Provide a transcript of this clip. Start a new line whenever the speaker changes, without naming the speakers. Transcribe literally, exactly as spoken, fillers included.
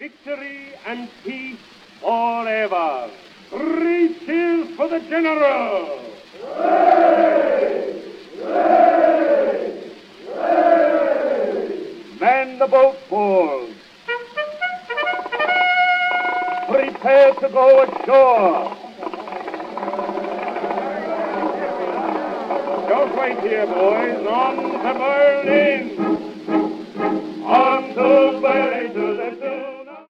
victory and peace forever. Three cheers for the General! Hooray! Hooray! Hooray! Man the boat falls. Prepare to go ashore. Don't wait here, boys. On to Berlin. On to